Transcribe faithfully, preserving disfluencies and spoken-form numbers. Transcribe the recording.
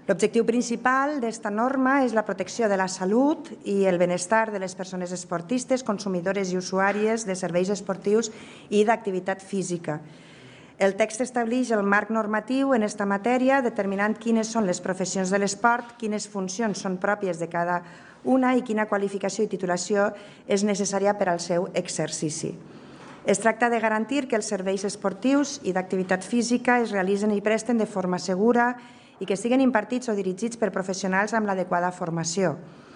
L'objectiu principal d'esta norma és la protecció de la salut i el benestar de les persones esportistes, consumidores i usuàries de serveis esportius i d'activitat física. El text estableix el marc normatiu en esta matèria, determinant quines són les professions de l'esport, quines funcions són pròpies de cada una i quina qualificació i titulació és necessària per al seu exercici. Es tracta de garantir que els serveis esportius i d'activitat física es realitzen i presten de forma segura i que siguin impartits o dirigits per professionals amb l'adequada formació.